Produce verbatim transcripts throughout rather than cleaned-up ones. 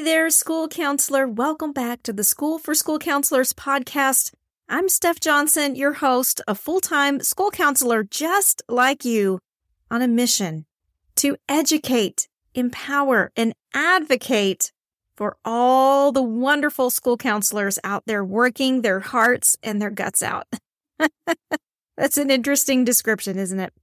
there, school counselor. Welcome back to the School for School Counselors podcast. I'm Steph Johnson, your host, a full-time school counselor just like you, on a mission to educate, empower, and advocate for all the wonderful school counselors out there working their hearts and their guts out. That's an interesting description, isn't it?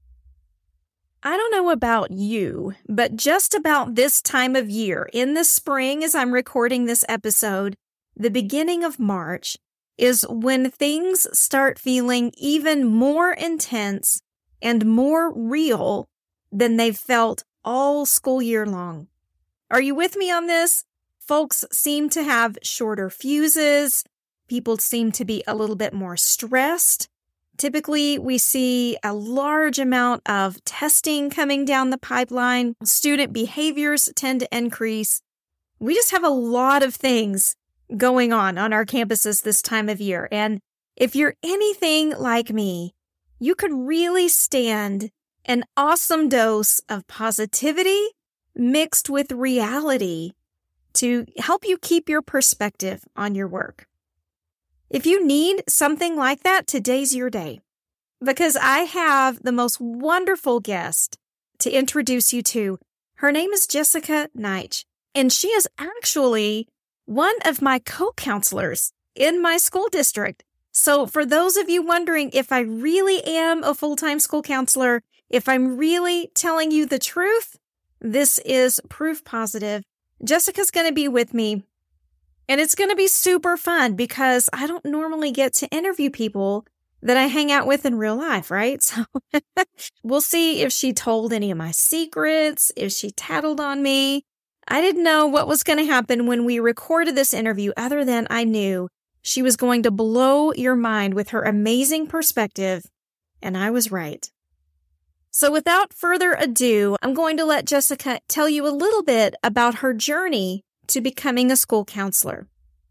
I don't know about you, but just about this time of year, in the spring, as I'm recording this episode, the beginning of March, is when things start feeling even more intense and more real than they've felt all school year long. Are you with me on this? Folks seem to have shorter fuses. People seem to be a little bit more stressed. Typically, we see a large amount of testing coming down the pipeline. Student behaviors tend to increase. We just have a lot of things going on on our campuses this time of year. And if you're anything like me, you could really stand an awesome dose of positivity mixed with reality to help you keep your perspective on your work. If you need something like that, today's your day, because I have the most wonderful guest to introduce you to. Her name is Jessica Neich, and she is actually one of my co-counselors in my school district. So for those of you wondering if I really am a full-time school counselor, if I'm really telling you the truth, this is proof positive. Jessica's going to be with me. And it's going to be super fun because I don't normally get to interview people that I hang out with in real life, right? So we'll see if she told any of my secrets, if she tattled on me. I didn't know what was going to happen when we recorded this interview other than I knew she was going to blow your mind with her amazing perspective, and I was right. So without further ado, I'm going to let Jessica tell you a little bit about her journey to becoming a school counselor.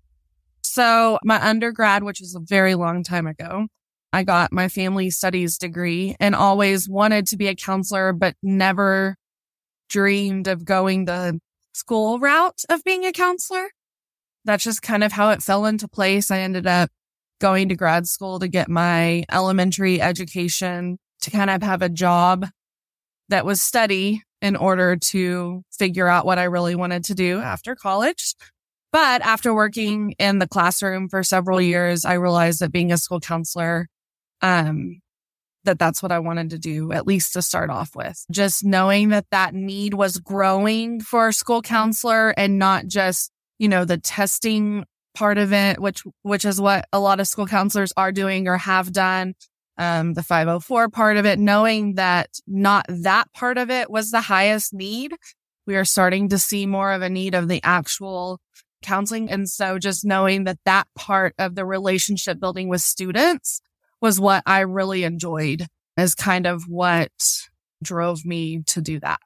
So my undergrad, which was a very long time ago, I got my family studies degree and always wanted to be a counselor, but never dreamed of going the school route of being a counselor. That's just kind of how it fell into place. I ended up going to grad school to get my elementary education, to kind of have a job that was steady in order to figure out what I really wanted to do after college. But after working in the classroom for several years, I realized that being a school counselor, um, that that's what I wanted to do, at least to start off with. Just knowing that that need was growing for a school counselor and not just, you know, the testing part of it, which, which is what a lot of school counselors are doing or have done. Um, the five oh four part of it, knowing that not that part of it was the highest need. We are starting to see more of a need of the actual counseling. And so just knowing that that part of the relationship building with students was what I really enjoyed, is kind of what drove me to do that.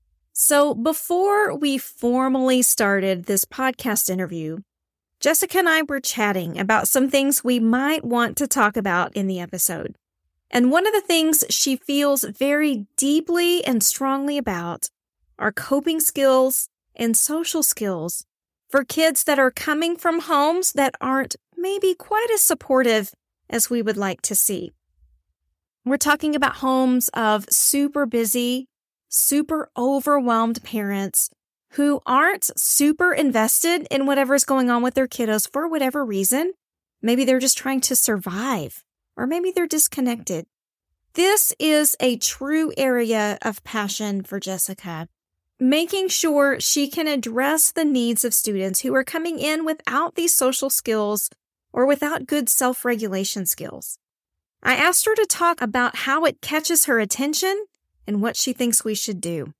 So before we formally started this podcast interview, Jessica and I were chatting about some things we might want to talk about in the episode. And one of the things she feels very deeply and strongly about are coping skills and social skills for kids that are coming from homes that aren't maybe quite as supportive as we would like to see. We're talking about homes of super busy, super overwhelmed parents who aren't super invested in whatever's going on with their kiddos for whatever reason. Maybe they're just trying to survive, or maybe they're disconnected. This is a true area of passion for Jessica, making sure she can address the needs of students who are coming in without these social skills or without good self-regulation skills. I asked her to talk about how it catches her attention and what she thinks we should do.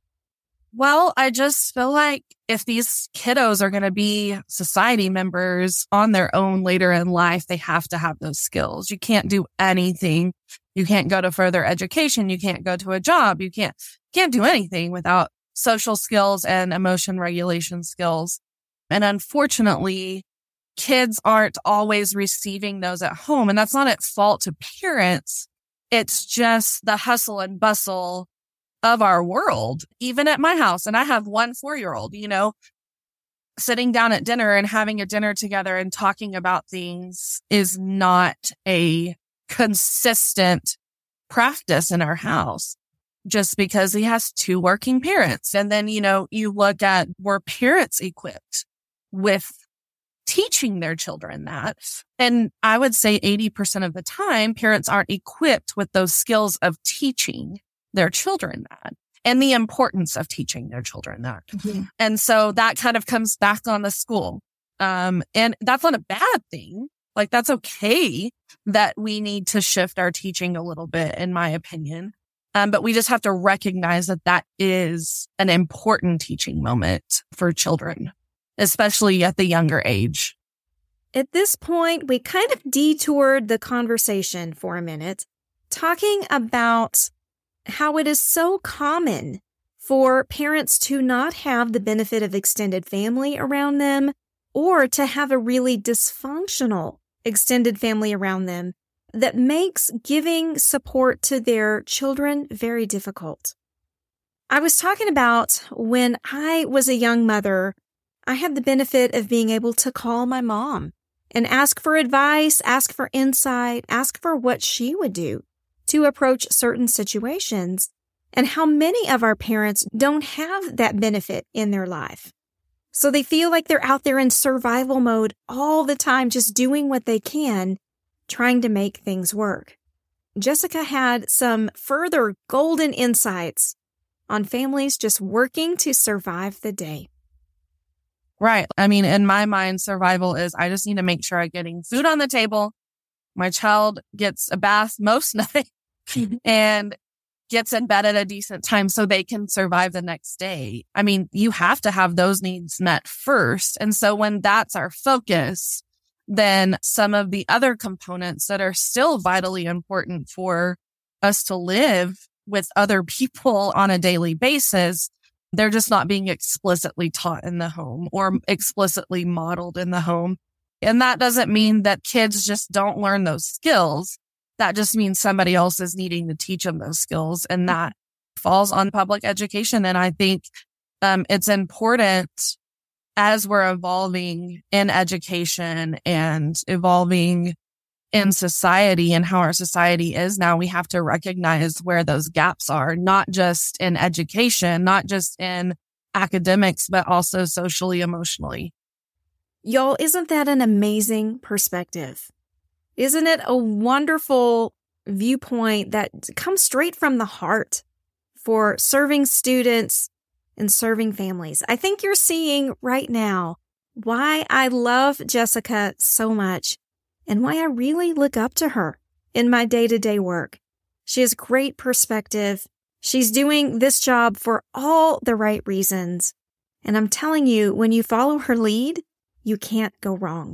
Well, I just feel like if these kiddos are going to be society members on their own later in life, they have to have those skills. You can't do anything. You can't go to further education. You can't go to a job. You can't, can't do anything without social skills and emotion regulation skills. And unfortunately, kids aren't always receiving those at home. And that's not at fault to parents. It's just the hustle and bustle of our world, even at my house. And I have one four-year-old, you know. sitting down at dinner and having a dinner together and talking about things is not a consistent practice in our house, just because he has two working parents. And then, you know, you look at, were parents equipped with teaching their children that? And I would say eighty percent of the time, parents aren't equipped with those skills of teaching their children that, and the importance of teaching their children that. Mm-hmm. And so that kind of comes back on the school. Um, and that's not a bad thing. Like, that's okay that we need to shift our teaching a little bit, in my opinion. Um, but we just have to recognize that that is an important teaching moment for children, especially at the younger age. At this point, we kind of detoured the conversation for a minute, talking about how it is so common for parents to not have the benefit of extended family around them, or to have a really dysfunctional extended family around them that makes giving support to their children very difficult. I was talking about when I was a young mother, I had the benefit of being able to call my mom and ask for advice, ask for insight, ask for what she would do to approach certain situations, and how many of our parents don't have that benefit in their life. So they feel like they're out there in survival mode all the time, just doing what they can, trying to make things work. Jessica had some further golden insights on families just working to survive the day. Right. I mean, in my mind, survival is I just need to make sure I'm getting food on the table. My child gets a bath most nights and gets in bed at a decent time so they can survive the next day. I mean, you have to have those needs met first. And so when that's our focus, then some of the other components that are still vitally important for us to live with other people on a daily basis, they're just not being explicitly taught in the home or explicitly modeled in the home. And that doesn't mean that kids just don't learn those skills. That just means somebody else is needing to teach them those skills, and that falls on public education. And I think um, it's important as we're evolving in education and evolving in society and how our society is now, we have to recognize where those gaps are, not just in education, not just in academics, but also socially, emotionally. Y'all, isn't that an amazing perspective? Isn't it a wonderful viewpoint that comes straight from the heart for serving students and serving families? I think you're seeing right now why I love Jessica so much and why I really look up to her in my day-to-day work. She has great perspective. She's doing this job for all the right reasons. And I'm telling you, when you follow her lead, you can't go wrong.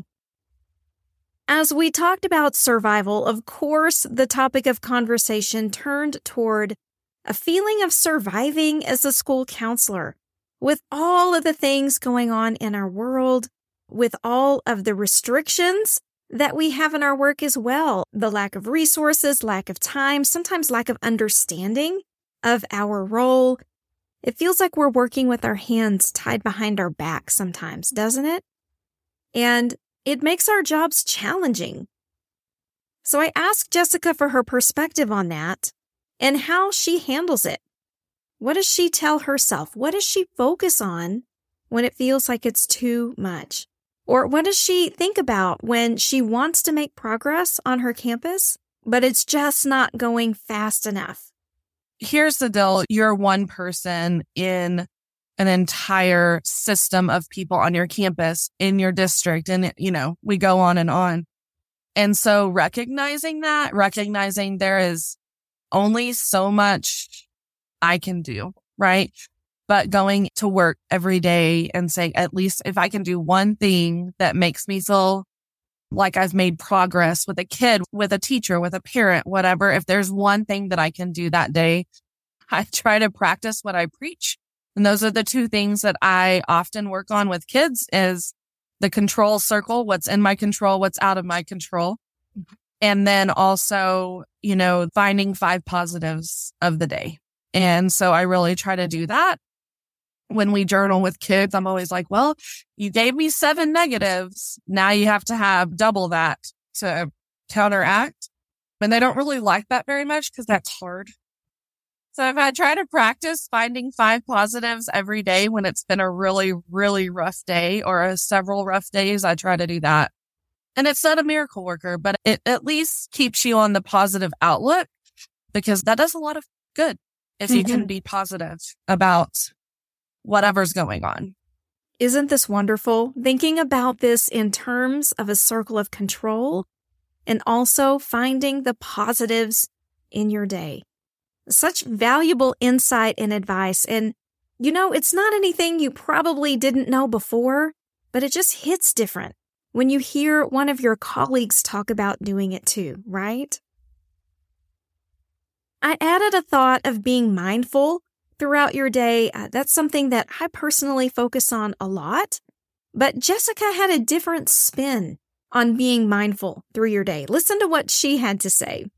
As we talked about survival, of course, the topic of conversation turned toward a feeling of surviving as a school counselor. With all of the things going on in our world, with all of the restrictions that we have in our work as well, the lack of resources, lack of time, sometimes lack of understanding of our role, it feels like we're working with our hands tied behind our back sometimes, doesn't it? And it makes our jobs challenging. So I asked Jessica for her perspective on that and how she handles it. What does she tell herself? What does she focus on when it feels like it's too much? Or what does she think about when she wants to make progress on her campus, but it's just not going fast enough? Here's the deal. You're one person in an entire system of people on your campus, in your district. And, you know, we go on and on. And so recognizing that, recognizing there is only so much I can do, right? But going to work every day and saying, at least if I can do one thing that makes me feel like I've made progress with a kid, with a teacher, with a parent, whatever, if there's one thing that I can do that day, I try to practice what I preach. And those are the two things that I often work on with kids is the control circle, what's in my control, what's out of my control. And then also, you know, finding five positives of the day. And so I really try to do that. when we journal with kids, I'm always like, well, you gave me seven negatives. Now you have to have double that to counteract. And they don't really like that very much because that's hard. So if I try to practice finding five positives every day when it's been a really, really rough day or a several rough days, I try to do that. And it's not a miracle worker, but it at least keeps you on the positive outlook, because that does a lot of good if you mm-hmm. can be positive about whatever's going on. Isn't this wonderful? Thinking about this in terms of a circle of control and also finding the positives in your day. Such valuable insight and advice. And, you know, it's not anything you probably didn't know before, but it just hits different when you hear one of your colleagues talk about doing it too, right? I added a thought of being mindful throughout your day. Uh, that's something that I personally focus on a lot, but Jessica had a different spin on being mindful through your day. Listen to what she had to say.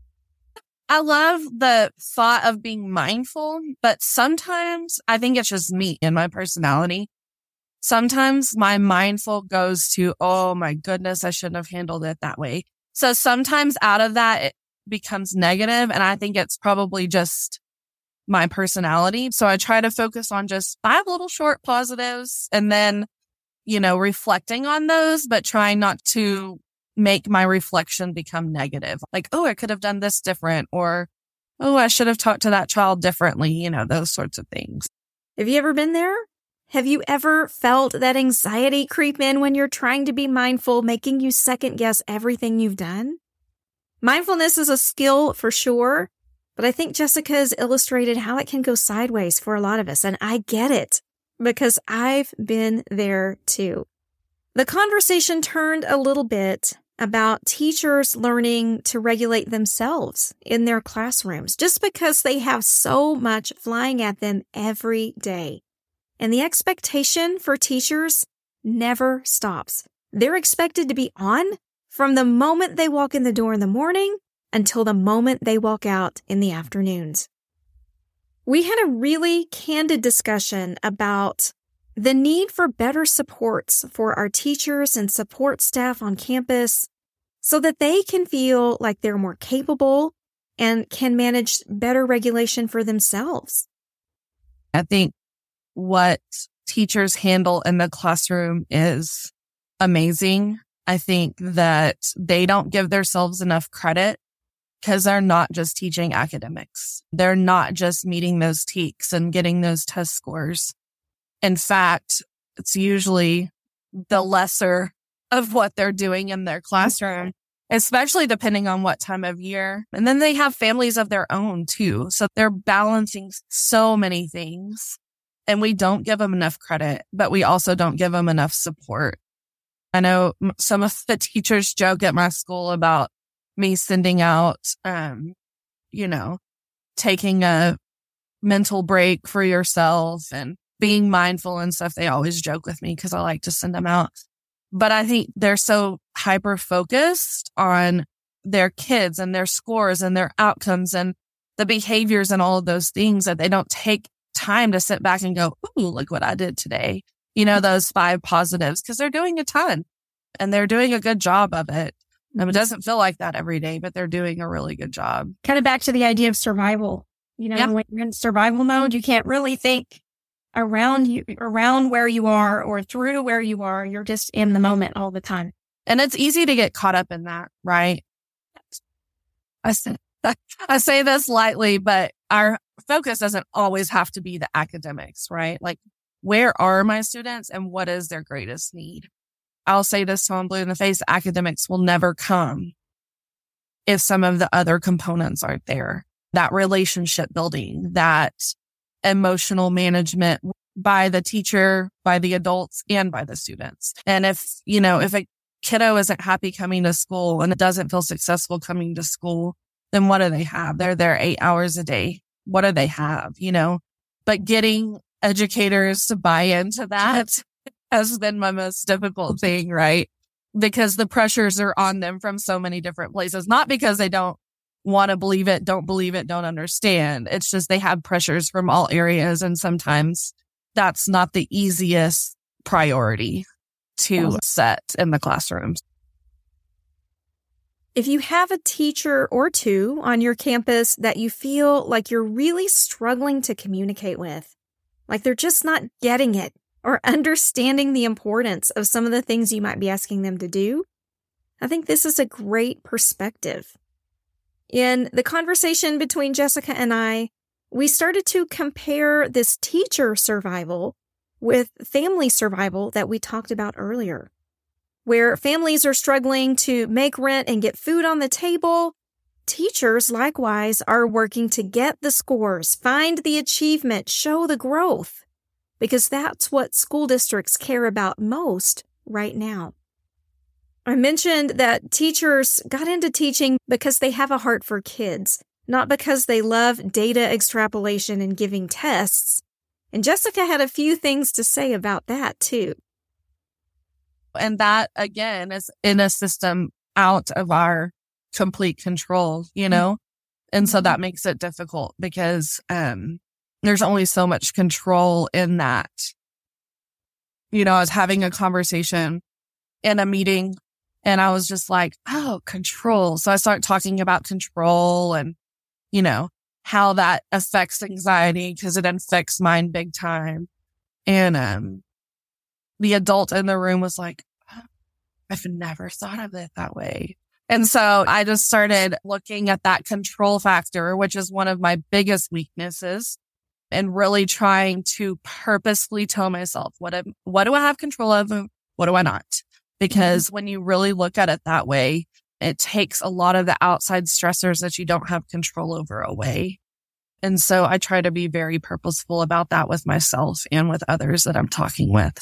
I love the thought of being mindful, but sometimes I think it's just me and my personality. Sometimes my mindful goes to, oh my goodness, I shouldn't have handled it that way. So sometimes out of that, it becomes negative, and I think it's probably just my personality. So I try to focus on just five little short positives and then, you know, reflecting on those, but trying not to make my reflection become negative. Like, oh, I could have done this different, or, oh, I should have talked to that child differently, you know, those sorts of things. Have you ever been there? Have you ever felt that anxiety creep in when you're trying to be mindful, making you second guess everything you've done? Mindfulness is a skill for sure, but I think Jessica has illustrated how it can go sideways for a lot of us. And I get it because I've been there too. The conversation turned a little bit about teachers learning to regulate themselves in their classrooms just because they have so much flying at them every day. And the expectation for teachers never stops. They're expected to be on from the moment they walk in the door in the morning until the moment they walk out in the afternoons. We had a really candid discussion about the need for better supports for our teachers and support staff on campus so that they can feel like they're more capable and can manage better regulation for themselves. I think what teachers handle in the classroom is amazing. I think that they don't give themselves enough credit because they're not just teaching academics. They're not just meeting those T E Ks and getting those test scores. In fact, it's usually the lesser of what they're doing in their classroom, especially depending on what time of year. And then they have families of their own too. So they're balancing so many things, and we don't give them enough credit, but we also don't give them enough support. I know some of the teachers joke at my school about me sending out, um, you know, taking a mental break for yourself and being mindful and stuff. They always joke with me because I like to send them out. But I think they're so hyper focused on their kids and their scores and their outcomes and the behaviors and all of those things that they don't take time to sit back and go, ooh, look what I did today. You know, those five positives, because they're doing a ton and they're doing a good job of it. Now, it doesn't feel like that every day, but they're doing a really good job. Kind of back to the idea of survival. You know, yeah. When you're in survival mode, you can't really think around you, around where you are or through where you are. You're just in the moment all the time. And it's easy to get caught up in that, right? I say, I say this lightly, but our focus doesn't always have to be the academics, right? Like, where are my students and what is their greatest need? I'll say this till I'm blue in the face, academics will never come if some of the other components aren't there. That relationship building, that emotional management by the teacher, by the adults, and by the students. And if, you know, if a kiddo isn't happy coming to school and it doesn't feel successful coming to school, then what do they have? They're there eight hours a day. What do they have, you know? But getting educators to buy into that has been my most difficult thing, right? Because the pressures are on them from so many different places, not because they don't want to believe it, don't believe it, don't understand. It's just they have pressures from all areas. And sometimes that's not the easiest priority to set in the classrooms. If you have a teacher or two on your campus that you feel like you're really struggling to communicate with, like they're just not getting it or understanding the importance of some of the things you might be asking them to do, I think this is a great perspective. In the conversation between Jessica and I, we started to compare this teacher survival with family survival that we talked about earlier, where families are struggling to make rent and get food on the table. Teachers, likewise, are working to get the scores, find the achievement, show the growth, because that's what school districts care about most right now. I mentioned that teachers got into teaching because they have a heart for kids, not because they love data extrapolation and giving tests. And Jessica had a few things to say about that, too. And that, again, is in a system out of our complete control, you know? And so that makes it difficult because um, there's only so much control in that. You know, I was having a conversation in a meeting and I was just like, oh, control. So I started talking about control and, you know, how that affects anxiety because it affects mine big time. And um, the adult in the room was like, oh, I've never thought of it that way. And so I just started looking at that control factor, which is one of my biggest weaknesses, and really trying to purposefully tell myself, what, am, what do I have control of? What do I not? Because when you really look at it that way, it takes a lot of the outside stressors that you don't have control over away. And so I try to be very purposeful about that with myself and with others that I'm talking with.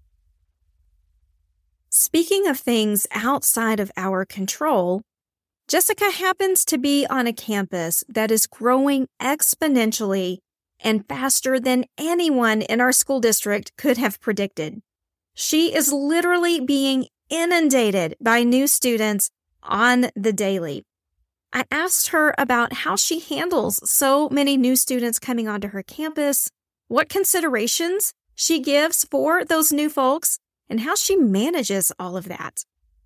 Speaking of things outside of our control, Jessica happens to be on a campus that is growing exponentially and faster than anyone in our school district could have predicted. She is literally being inundated by new students on the daily. I asked her about how she handles so many new students coming onto her campus, what considerations she gives for those new folks, and how she manages all of that.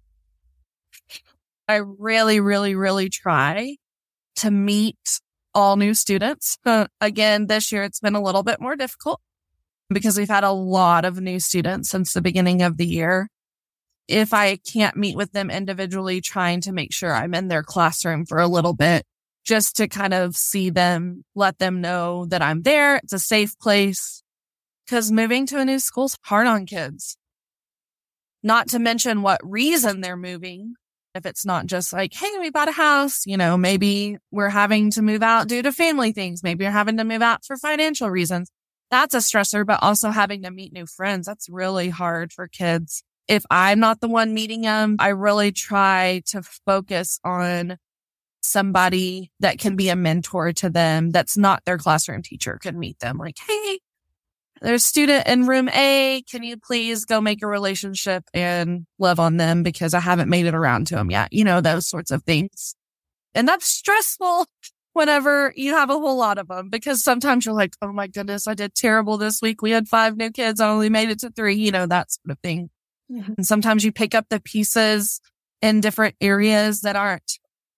I really, really, really try to meet all new students. Uh, again, this year it's been a little bit more difficult because we've had a lot of new students since the beginning of the year. If I can't meet with them individually, trying to make sure I'm in their classroom for a little bit, just to kind of see them, let them know that I'm there. It's a safe place because moving to a new school is hard on kids. Not to mention what reason they're moving. If it's not just like, hey, we bought a house, you know, maybe we're having to move out due to family things. Maybe you're having to move out for financial reasons. That's a stressor, but also having to meet new friends. That's really hard for kids. If I'm not the one meeting them, I really try to focus on somebody that can be a mentor to them. That's not their classroom teacher can meet them. Like, hey, there's a student in room A. Can you please go make a relationship and love on them because I haven't made it around to them yet? You know, those sorts of things. And that's stressful whenever you have a whole lot of them because sometimes you're like, oh my goodness, I did terrible this week. We had five new kids. I only made it to three, you know, that sort of thing. Mm-hmm. And sometimes you pick up the pieces in different areas that aren't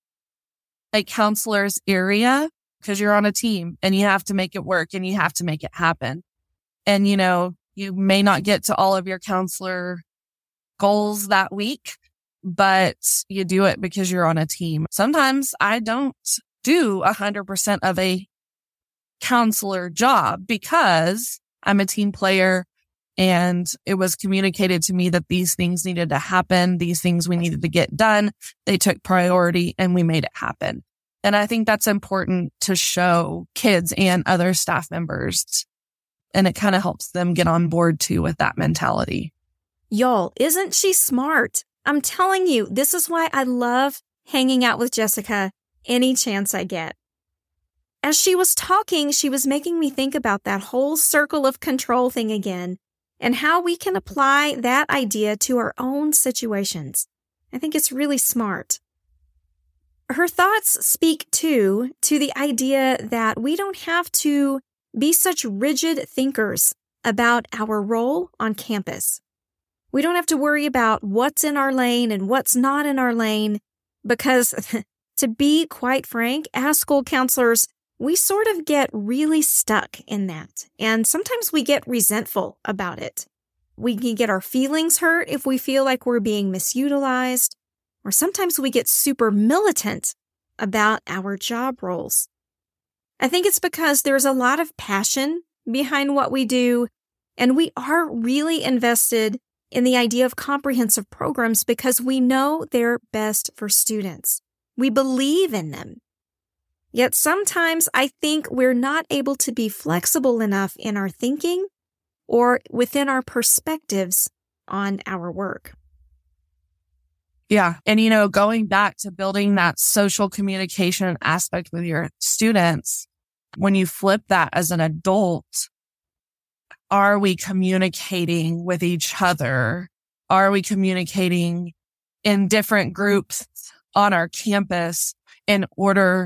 a counselor's area because you're on a team and you have to make it work and you have to make it happen. And, you know, you may not get to all of your counselor goals that week, but you do it because you're on a team. Sometimes I don't do one hundred percent of a counselor job because I'm a team player and it was communicated to me that these things needed to happen. These things we needed to get done. They took priority and we made it happen. And I think that's important to show kids and other staff members. And it kind of helps them get on board too with that mentality. Y'all, isn't she smart? I'm telling you, this is why I love hanging out with Jessica any chance I get. As she was talking, she was making me think about that whole circle of control thing again and how we can apply that idea to our own situations. I think it's really smart. Her thoughts speak too to the idea that we don't have to be such rigid thinkers about our role on campus. We don't have to worry about what's in our lane and what's not in our lane because, to be quite frank, as school counselors, we sort of get really stuck in that. And sometimes we get resentful about it. We can get our feelings hurt if we feel like we're being misutilized, or sometimes we get super militant about our job roles. I think it's because there's a lot of passion behind what we do, and we are really invested in the idea of comprehensive programs because we know they're best for students. We believe in them. Yet sometimes I think we're not able to be flexible enough in our thinking or within our perspectives on our work. Yeah. And, you know, going back to building that social communication aspect with your students, when you flip that as an adult, are we communicating with each other? Are we communicating in different groups on our campus in order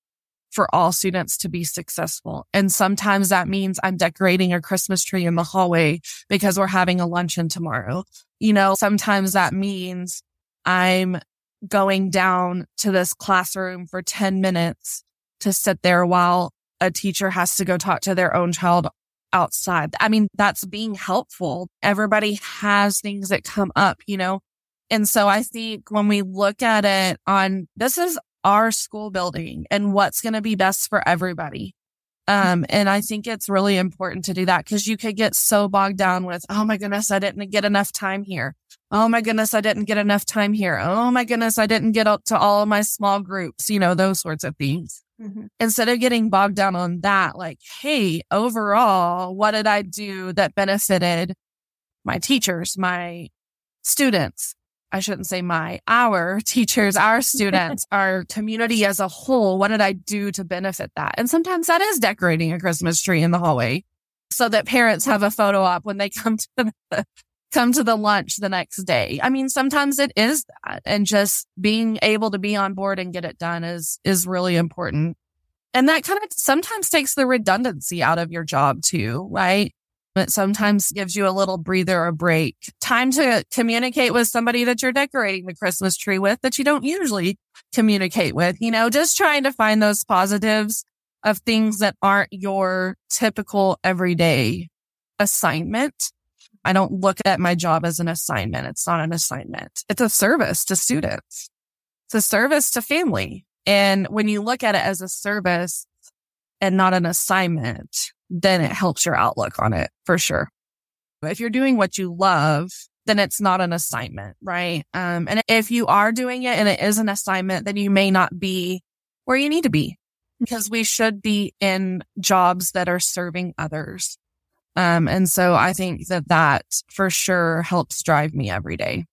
for all students to be successful? And sometimes that means I'm decorating a Christmas tree in the hallway because we're having a luncheon tomorrow. You know, sometimes that means I'm going down to this classroom for ten minutes to sit there while a teacher has to go talk to their own child outside. I mean, that's being helpful. Everybody has things that come up, you know? And so I think when we look at it on, this is our school building and what's going to be best for everybody. Um, and I think it's really important to do that because you could get so bogged down with, oh my goodness, I didn't get enough time here. Oh my goodness, I didn't get enough time here. Oh my goodness, I didn't get up to all of my small groups, you know, those sorts of things. Mm-hmm. Instead of getting bogged down on that, like, hey, overall, what did I do that benefited my teachers, my students? I shouldn't say my, our teachers, our students, our community as a whole. What did I do to benefit that? And sometimes that is decorating a Christmas tree in the hallway so that parents have a photo op when they come to the, come to the lunch the next day. I mean, sometimes it is that, and just being able to be on board and get it done is, is really important. And that kind of sometimes takes the redundancy out of your job too, right? It sometimes gives you a little breather or break. Time to communicate with somebody that you're decorating the Christmas tree with that you don't usually communicate with, you know, just trying to find those positives of things that aren't your typical everyday assignment. I don't look at my job as an assignment. It's not an assignment. It's a service to students. It's a service to family. And when you look at it as a service and not an assignment, then it helps your outlook on it for sure. If you're doing what you love, then it's not an assignment, right? Um, and if you are doing it and it is an assignment, then you may not be where you need to be because we should be in jobs that are serving others. Um, and so I think that that for sure helps drive me every day.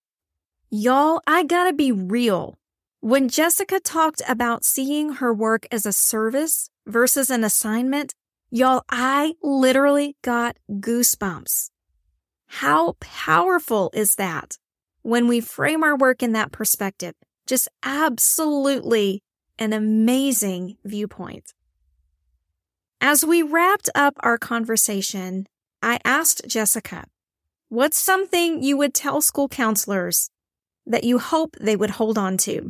Y'all, I gotta be real. When Jessica talked about seeing her work as a service versus an assignment, y'all, I literally got goosebumps. How powerful is that when we frame our work in that perspective? Just absolutely an amazing viewpoint. As we wrapped up our conversation, I asked Jessica, what's something you would tell school counselors that you hope they would hold on to?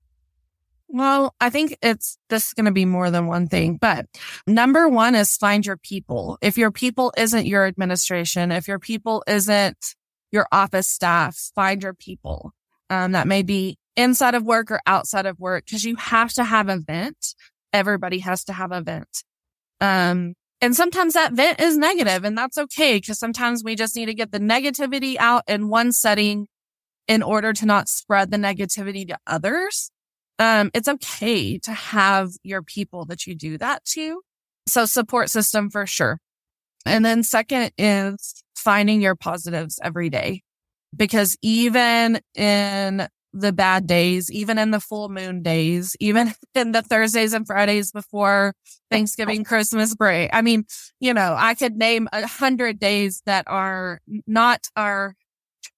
Well, I think it's, this is going to be more than one thing, but number one is find your people. If your people isn't your administration, if your people isn't your office staff, find your people. Um, that may be inside of work or outside of work because you have to have a vent. Everybody has to have a vent. Um, and sometimes that vent is negative and that's okay because sometimes we just need to get the negativity out in one setting in order to not spread the negativity to others. Um, it's okay to have your people that you do that to. So support system for sure. And then second is finding your positives every day, because even in the bad days, even in the full moon days, even in the Thursdays and Fridays before Thanksgiving, Christmas break, I mean, you know, I could name a hundred days that are not our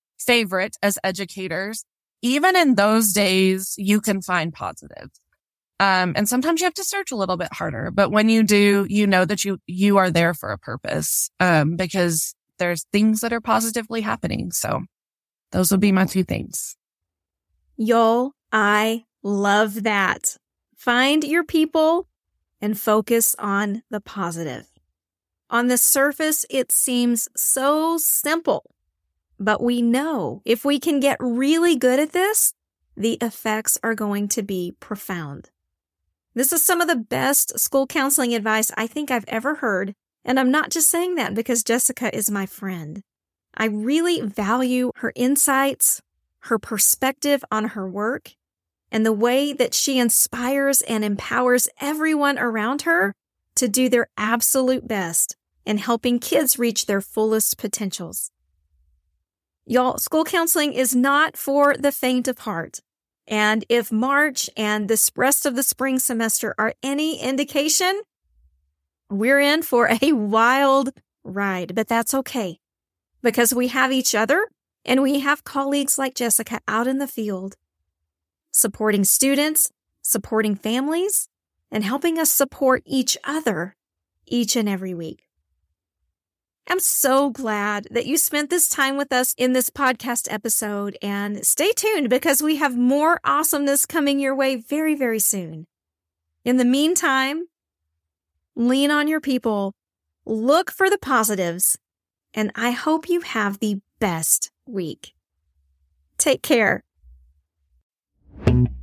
favorite as educators. Even in those days, you can find positives. Um, and sometimes you have to search a little bit harder, but when you do, you know that you, you are there for a purpose, um, because there's things that are positively happening. So those would be my two things. Y'all, I love that. Find your people and focus on the positive. On the surface, it seems so simple, but we know if we can get really good at this, the effects are going to be profound. This is some of the best school counseling advice I think I've ever heard, and I'm not just saying that because Jessica is my friend. I really value her insights, her perspective on her work, and the way that she inspires and empowers everyone around her to do their absolute best in helping kids reach their fullest potentials. Y'all, school counseling is not for the faint of heart. And if March and this rest of the spring semester are any indication, we're in for a wild ride, but that's okay because we have each other and we have colleagues like Jessica out in the field supporting students, supporting families, and helping us support each other each and every week. I'm so glad that you spent this time with us in this podcast episode, and stay tuned because we have more awesomeness coming your way very, very soon. In the meantime, lean on your people, look for the positives, and I hope you have the best week. Take care.